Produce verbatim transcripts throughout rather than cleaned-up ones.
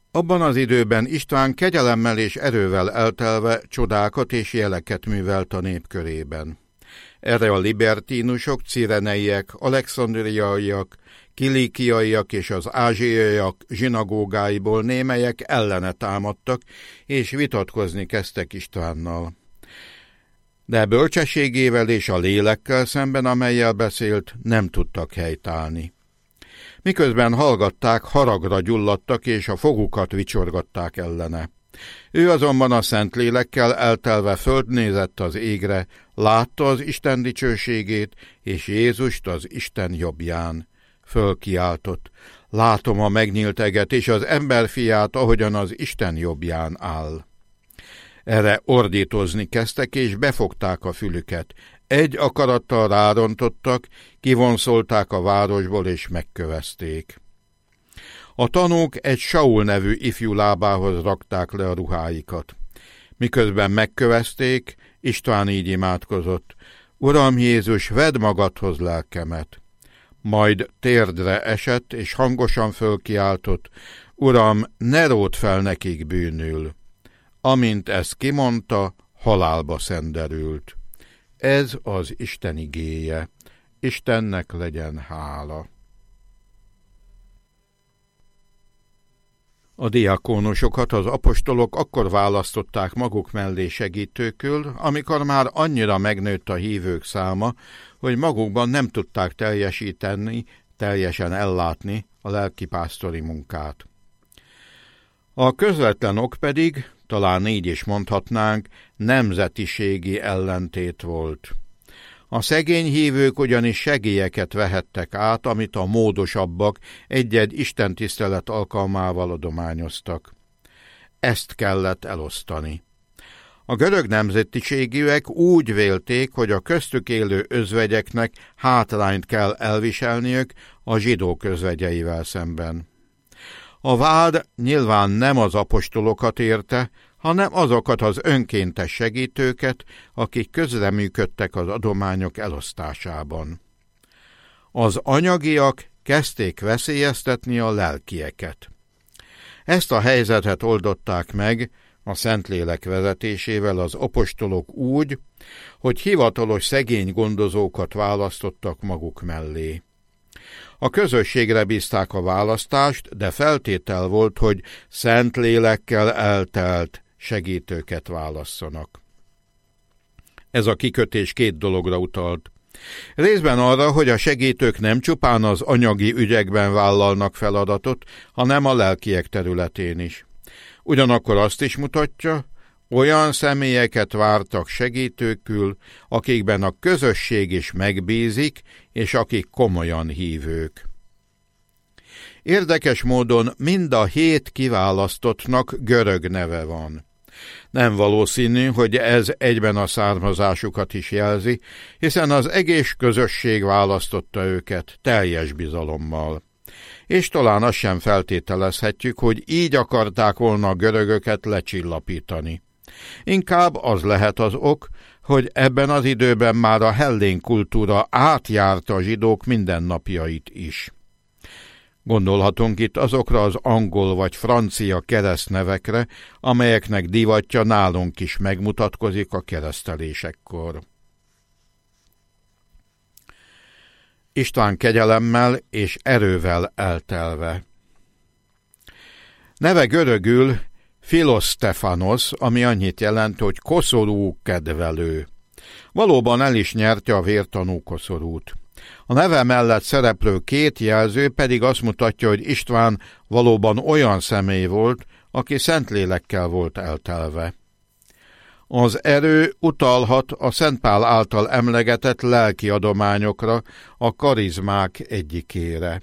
Abban az időben István kegyelemmel és erővel eltelve csodákat és jeleket művelt a nép körében. Erre a libertínusok, cireneiek, alexandriaiak, kilikiaiak és az ázsiaiak zsinagógáiból némelyek ellene támadtak, és vitatkozni kezdtek Istvánnal. De bölcsességével és a lélekkel szemben, amellyel beszélt, nem tudtak helytállni. Miközben hallgatták, haragra gyulladtak, és a fogukat vicsorgatták ellene. Ő azonban a Szentlélekkel eltelve földnézett az égre, látta az Isten dicsőségét, és Jézust az Isten jobbján. Fölkiáltott: látom a megnyílt eget, és az emberfiát, ahogyan az Isten jobbján áll. Erre ordítozni kezdtek, és befogták a fülüket. Egy akarattal rárontottak, kivonszolták a városból, és megkövezték. A tanúk egy Saul nevű ifjú lábához rakták le a ruháikat. Miközben megkövezték, István így imádkozott: Uram Jézus, vedd magadhoz lelkemet. Majd térdre esett, és hangosan fölkiáltott: Uram, ne ródd fel nekik bűnül. Amint ezt kimondta, halálba szenderült. Ez az Isten igéje. Istennek legyen hála. A diakónusokat az apostolok akkor választották maguk mellé segítőkül, amikor már annyira megnőtt a hívők száma, hogy magukban nem tudták teljesíteni, teljesen ellátni a lelkipásztori munkát. A közvetlen ok pedig, talán így is mondhatnánk, nemzetiségi ellentét volt. A szegény hívők ugyanis segélyeket vehettek át, amit a módosabbak egy-egy istentisztelet alkalmával adományoztak. Ezt kellett elosztani. A görög nemzetiségűek úgy vélték, hogy a köztük élő özvegyeknek hátrányt kell elviselniük a zsidók özvegyeivel szemben. A vád nyilván nem az apostolokat érte, hanem azokat az önkéntes segítőket, akik közreműködtek az adományok elosztásában. Az anyagiak kezdték veszélyeztetni a lelkieket. Ezt a helyzetet oldották meg a Szentlélek vezetésével az apostolok úgy, hogy hivatalos szegény gondozókat választottak maguk mellé. A közösségre bízták a választást, de feltétel volt, hogy Szentlélekkel eltelt segítőket válasszanak. Ez a kikötés két dologra utalt. Részben arra, hogy a segítők nem csupán az anyagi ügyekben vállalnak feladatot, hanem a lelkiek területén is. Ugyanakkor azt is mutatja, olyan személyeket vártak segítőkül, akikben a közösség is megbízik, és akik komolyan hívők. Érdekes módon mind a hét kiválasztottnak görög neve van. Nem valószínű, hogy ez egyben a származásukat is jelzi, hiszen az egész közösség választotta őket teljes bizalommal. És talán azt sem feltételezhetjük, hogy így akarták volna a görögöket lecsillapítani. Inkább az lehet az ok, hogy ebben az időben már a hellén kultúra átjárta a zsidók mindennapjait is. Gondolhatunk itt azokra az angol vagy francia keresztnevekre, amelyeknek divatja nálunk is megmutatkozik a keresztelésekkor. István kegyelemmel és erővel eltelve. Neve görögül Philosztefanos, ami annyit jelent, hogy koszorú kedvelő. Valóban el is nyerte a vértanú koszorút. A neve mellett szereplő két jelző pedig azt mutatja, hogy István valóban olyan személy volt, aki Szentlélekkel volt eltelve. Az erő utalhat a Szent Pál által emlegetett lelki adományokra, a karizmák egyikére.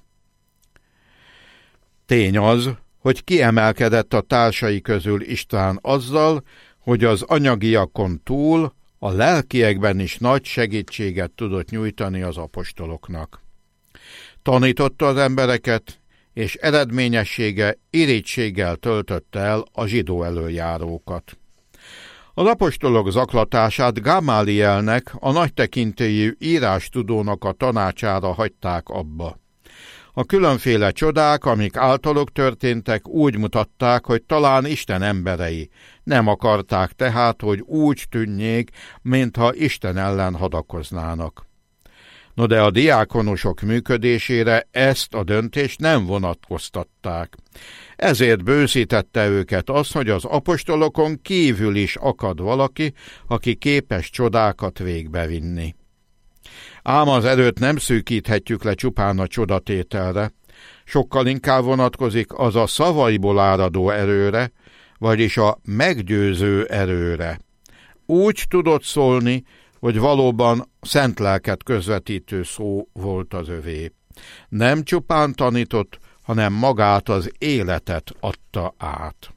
Tény az, hogy kiemelkedett a társai közül István azzal, hogy az anyagiakon túl a lelkiekben is nagy segítséget tudott nyújtani az apostoloknak. Tanította az embereket, és eredményessége irítséggel töltötte el a zsidó elöljárókat. Az apostolok zaklatását Gamálielnek, a nagytekintélyű írástudónak a tanácsára hagyták abba. A különféle csodák, amik általuk történtek, úgy mutatták, hogy talán Isten emberei. Nem akarták tehát, hogy úgy tűnjék, mintha Isten ellen hadakoznának. No de a diákonusok működésére ezt a döntést nem vonatkoztatták. Ezért bőszítette őket az, hogy az apostolokon kívül is akad valaki, aki képes csodákat végbevinni. Ám az erőt nem szűkíthetjük le csupán a csodatételre, sokkal inkább vonatkozik az a szavaiból áradó erőre, vagyis a meggyőző erőre. Úgy tudott szólni, hogy valóban szent lelket közvetítő szó volt az övé. Nem csupán tanított, hanem magát, az életet adta át.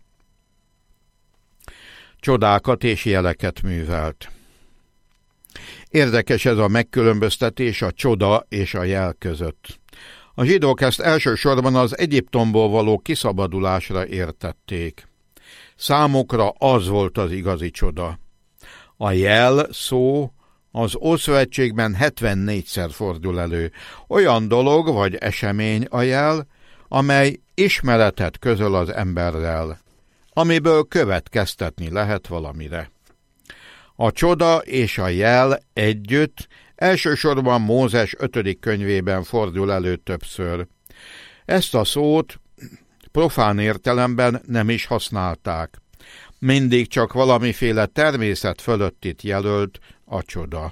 Csodákat és jeleket művelt. Érdekes ez a megkülönböztetés a csoda és a jel között. A zsidók ezt elsősorban az Egyiptomból való kiszabadulásra értették. Számukra az volt az igazi csoda. A jel szó az Ószövetségben hetvennégyszer fordul elő. Olyan dolog vagy esemény a jel, amely ismeretet közöl az emberrel, amiből következtetni lehet valamire. A csoda és a jel együtt elsősorban Mózes ötödik könyvében fordul elő többször. Ezt a szót profán értelemben nem is használták. Mindig csak valamiféle természet fölöttit jelölt a csoda.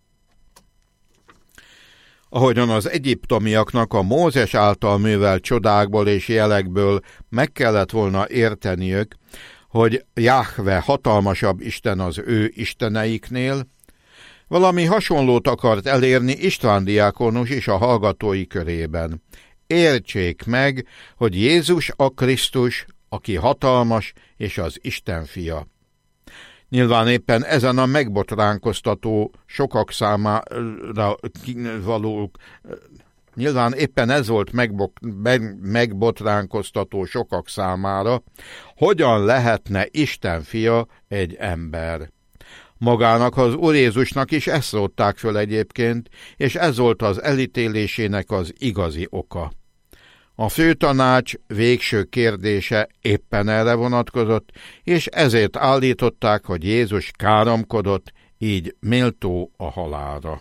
Ahogyan az egyiptomiaknak a Mózes által művelt csodákból és jelekből meg kellett volna érteniük, hogy Jahve hatalmasabb Isten az ő isteneiknél, valami hasonlót akart elérni István diákonus is a hallgatói körében. Értsék meg, hogy Jézus a Krisztus, aki hatalmas és az Isten fia. Nyilván éppen ezen a megbotránkoztató sokak számára való, nyilván éppen ez volt megbok, meg, megbotránkoztató sokak számára, hogyan lehetne Isten fia egy ember. Magának az Úr Jézusnak is ezt rótták föl egyébként, és ez volt az elítélésének az igazi oka. A főtanács végső kérdése éppen erre vonatkozott, és ezért állították, hogy Jézus káromkodott, így méltó a halálra.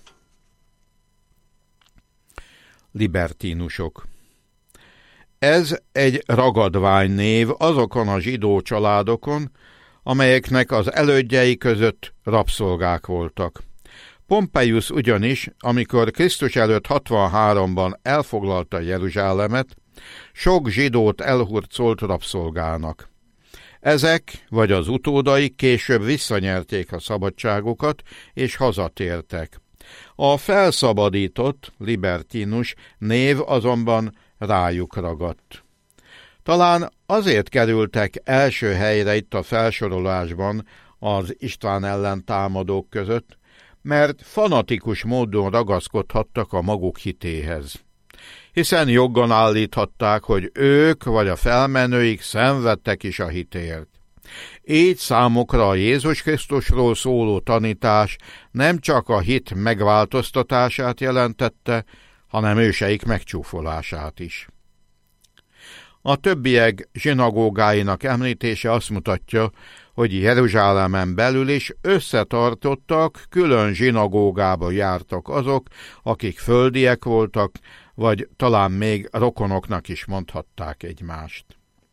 Libertínusok. Ez egy ragadványnév azokon a zsidó családokon, amelyeknek az elődjei között rabszolgák voltak. Pompeius ugyanis, amikor Krisztus előtt hatvanháromban elfoglalta Jeruzsálemet, sok zsidót elhurcolt rabszolgának. Ezek, vagy az utódaik később visszanyerték a szabadságukat, és hazatértek. A felszabadított, libertinus név azonban rájuk ragadt. Talán azért kerültek első helyre itt a felsorolásban az István ellen támadók között, mert fanatikus módon ragaszkodhattak a maguk hitéhez. Hiszen joggal állíthatták, hogy ők vagy a felmenőik szenvedtek is a hitért. Így számukra a Jézus Krisztusról szóló tanítás nem csak a hit megváltoztatását jelentette, hanem őseik megcsúfolását is. A többiek zsinagógáinak említése azt mutatja, hogy Jeruzsálemen belül is összetartottak, külön zsinagógába jártak azok, akik földiek voltak, vagy talán még rokonoknak is mondhatták egymást.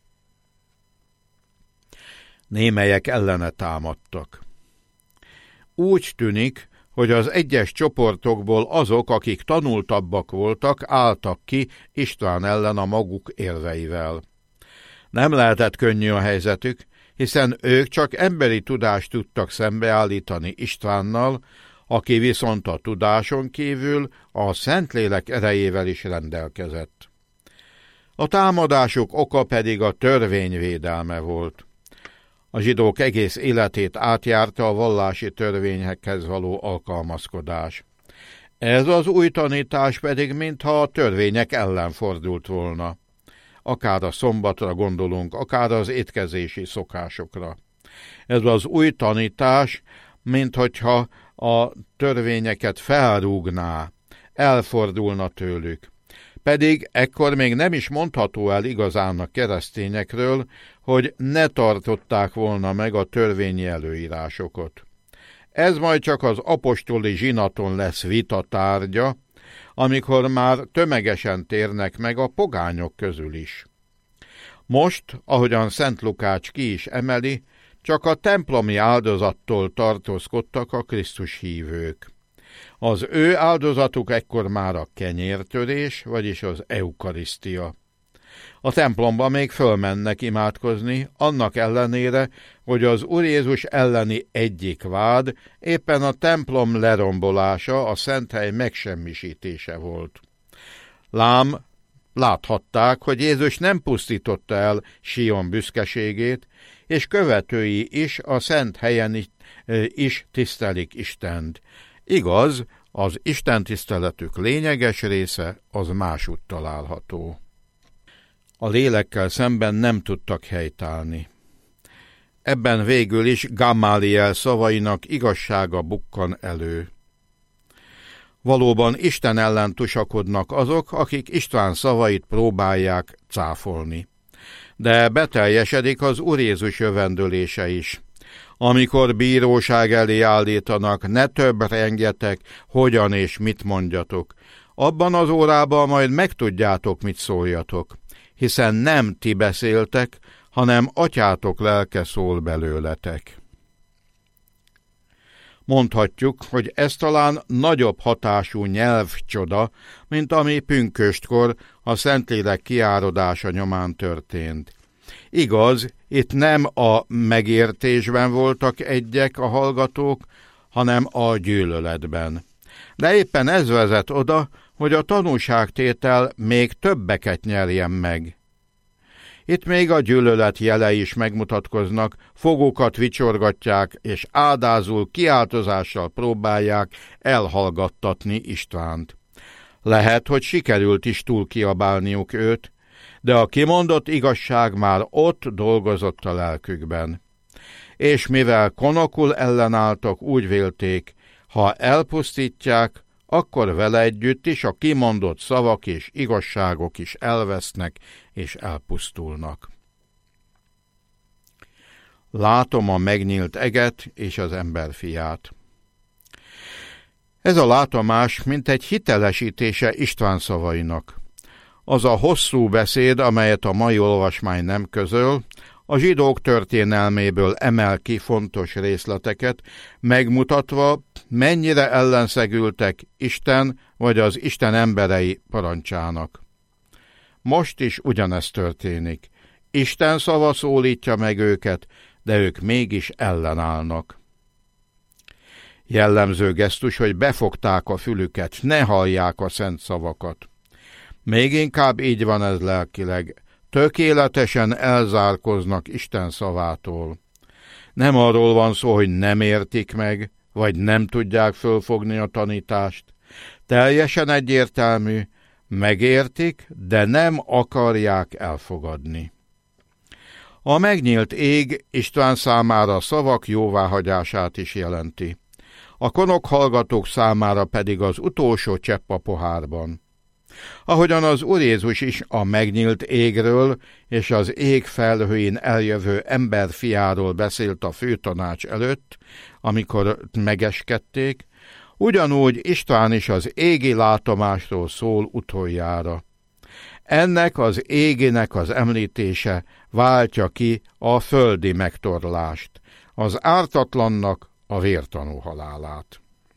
Némelyek ellene támadtak. Úgy tűnik, hogy az egyes csoportokból azok, akik tanultabbak voltak, álltak ki István ellen a maguk érveivel. Nem lehetett könnyű a helyzetük, hiszen ők csak emberi tudást tudtak szembeállítani Istvánnal, aki viszont a tudáson kívül a Szentlélek erejével is rendelkezett. A támadásuk oka pedig a törvény védelme volt. A zsidók egész életét átjárta a vallási törvényekhez való alkalmazkodás. Ez az új tanítás pedig mintha a törvények ellen fordult volna. Akár a szombatra gondolunk, akár az étkezési szokásokra. Ez az új tanítás, minthogyha a törvényeket felrúgná, elfordulna tőlük. Pedig ekkor még nem is mondható el igazán a keresztényekről, hogy ne tartották volna meg a törvényi előírásokat. Ez majd csak az apostoli zsinaton lesz vita tárgya, amikor már tömegesen térnek meg a pogányok közül is. Most, ahogyan Szent Lukács ki is emeli, csak a templomi áldozattól tartózkodtak a Krisztus hívők. Az ő áldozatuk ekkor már a kenyértörés, vagyis az eukarisztia. A templomba még fölmennek imádkozni, annak ellenére, hogy az Úr Jézus elleni egyik vád éppen a templom lerombolása, a szenthely megsemmisítése volt. Lám, láthatták, hogy Jézus nem pusztította el Sion büszkeségét, és követői is a szent helyen is tisztelik Istent. Igaz, az istentiszteletük lényeges része az másút található. A lélekkel szemben nem tudtak helytállni. Ebben végül is Gamáliel szavainak igazsága bukkan elő. Valóban Isten ellen tusakodnak azok, akik István szavait próbálják cáfolni. De beteljesedik az Úr Jézus jövendőlése is. Amikor bíróság elé állítanak, ne több rengetek, hogyan és mit mondjatok. Abban az órában majd megtudjátok, mit szóljatok, hiszen nem ti beszéltek, hanem atyátok lelke szól belőletek. Mondhatjuk, hogy ez talán nagyobb hatású nyelvcsoda, mint ami pünköstkor a Szentlélek kiáradása nyomán történt. Igaz, itt nem a megértésben voltak egyek a hallgatók, hanem a gyűlöletben. De éppen ez vezet oda, hogy a tanúságtétel még többeket nyerjen meg. Itt még a gyűlölet jelei is megmutatkoznak, fogukat vicsorgatják, és áldázul kiáltozással próbálják elhallgattatni Istvánt. Lehet, hogy sikerült is túl kiabálniuk őt, de a kimondott igazság már ott dolgozott a lelkükben. És mivel konokul ellenálltak, úgy vélték, ha elpusztítják, akkor vele együtt is a kimondott szavak és igazságok is elvesznek és elpusztulnak. Látom a megnyílt eget és az emberfiát. Ez a látomás mint egy hitelesítése István szavainak. Az a hosszú beszéd, amelyet a mai olvasmány nem közöl, a zsidók történelméből emel ki fontos részleteket, megmutatva, mennyire ellenszegültek Isten vagy az Isten emberei parancsának. Most is ugyanezt történik. Isten szava szólítja meg őket, de ők mégis ellenállnak. Jellemző gesztus, hogy befogták a fülüket, ne hallják a szent szavakat. Még inkább így van ez lelkileg. Tökéletesen elzárkoznak Isten szavától. Nem arról van szó, hogy nem értik meg, vagy nem tudják fölfogni a tanítást. Teljesen egyértelmű, megértik, de nem akarják elfogadni. A megnyílt ég István számára a szavak jóváhagyását is jelenti. A konok hallgatók számára pedig az utolsó csepp a pohárban. Ahogyan az Úr Jézus is a megnyílt égről és az ég felhőin eljövő emberfiáról beszélt a főtanács előtt, amikor megeskedték, ugyanúgy István is az égi látomásról szól utoljára. Ennek az éginek az említése váltja ki a földi megtorlást, az ártatlannak a vértanú halálát.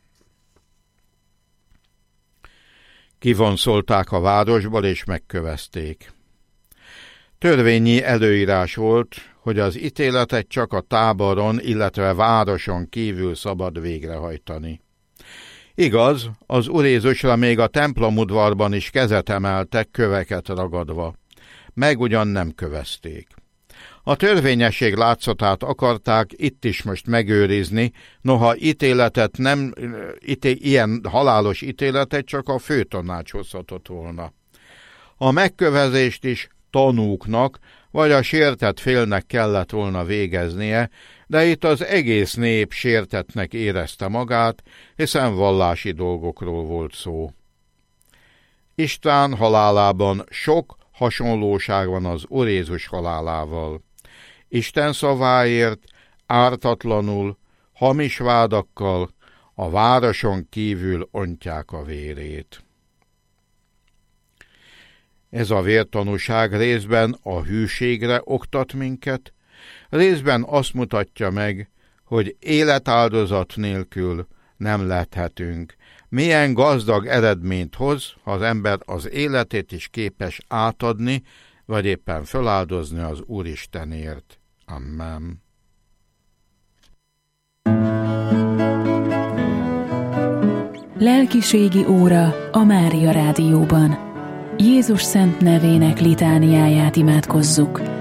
Kivonszolták a városból és megkövezték. Törvényi előírás volt, hogy az ítéletet csak a táboron, illetve városon kívül szabad végrehajtani. Igaz, az Úr Jézusra még a templomudvarban is kezet emeltek, köveket ragadva. Meg ugyan nem kövezték. A törvényesség látszatát akarták itt is most megőrizni, noha ítéletet nem, ité, ilyen halálos ítéletet csak a főtanács hozhatott volna. A megkövezést is tanúknak vagy a sértett félnek kellett volna végeznie, de itt az egész nép sértettnek érezte magát, hiszen vallási dolgokról volt szó. István halálában sok hasonlóság van az Úr Jézus halálával. Isten szaváért ártatlanul, hamis vádakkal a városon kívül ontják a vérét. Ez a vértanúság részben a hűségre oktat minket, részben azt mutatja meg, hogy életáldozat nélkül nem lehethetünk. Milyen gazdag eredményt hoz, ha az ember az életét is képes átadni, vagy éppen feláldozni az Úristenért. Amen. Lelkiségi óra a Mária Rádióban. Jézus szent nevének litániáját imádkozzuk.